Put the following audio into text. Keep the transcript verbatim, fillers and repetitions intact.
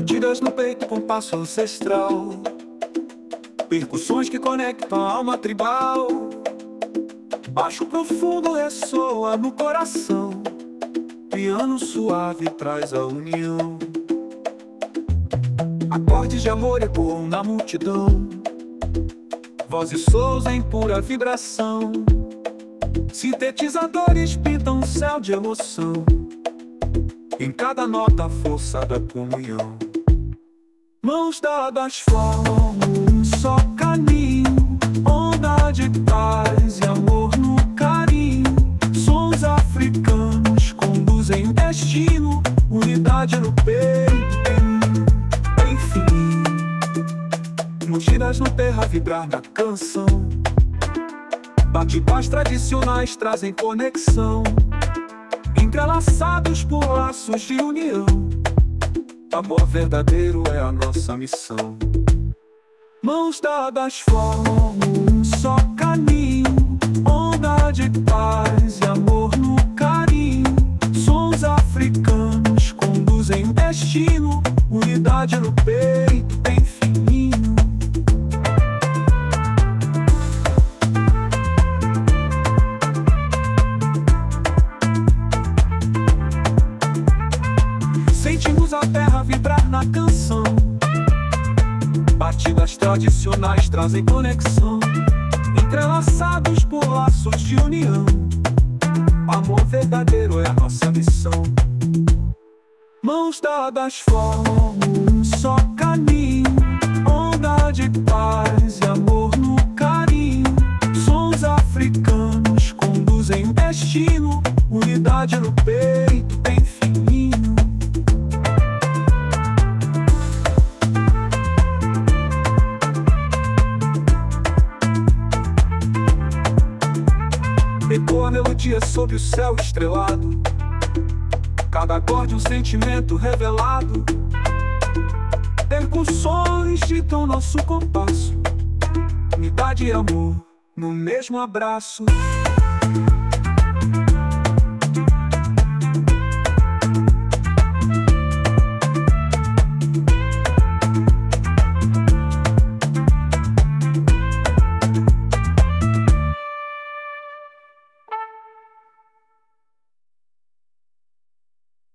Batidas no peito com passo ancestral, percussões que conectam a alma tribal. Baixo profundo ressoa no coração, piano suave traz a união. Acordes de amor ecoam na multidão, vozes sols em pura vibração. Sintetizadores pintam um céu de emoção, em cada nota a força da comunhão. Mãos dadas formam um só caminho, onda de paz e amor no carinho. Sons africanos conduzem o destino, unidade no peito, enfim. Multidões no terra vibrar na canção, bate-pás tradicionais trazem conexão, entrelaçados por laços de união. Amor verdadeiro é a nossa missão. Mãos dadas formam um só caminho, onda de paz e amor no carinho. Sons africanos conduzem o destino, unidade no peito bem fininho. Sentimos a terra vibrar na canção, batidas tradicionais trazem conexão, entrelaçados por laços de união. Amor verdadeiro é a nossa missão. Mãos dadas formam um só caminho, onda de paz e amor no carinho. Sons africanos conduzem o destino, unidade no peito bem fininho. Ecoa a melodia sob o céu estrelado, cada acorde um sentimento revelado. Percussões ditam nosso compasso, unidade e amor no mesmo abraço.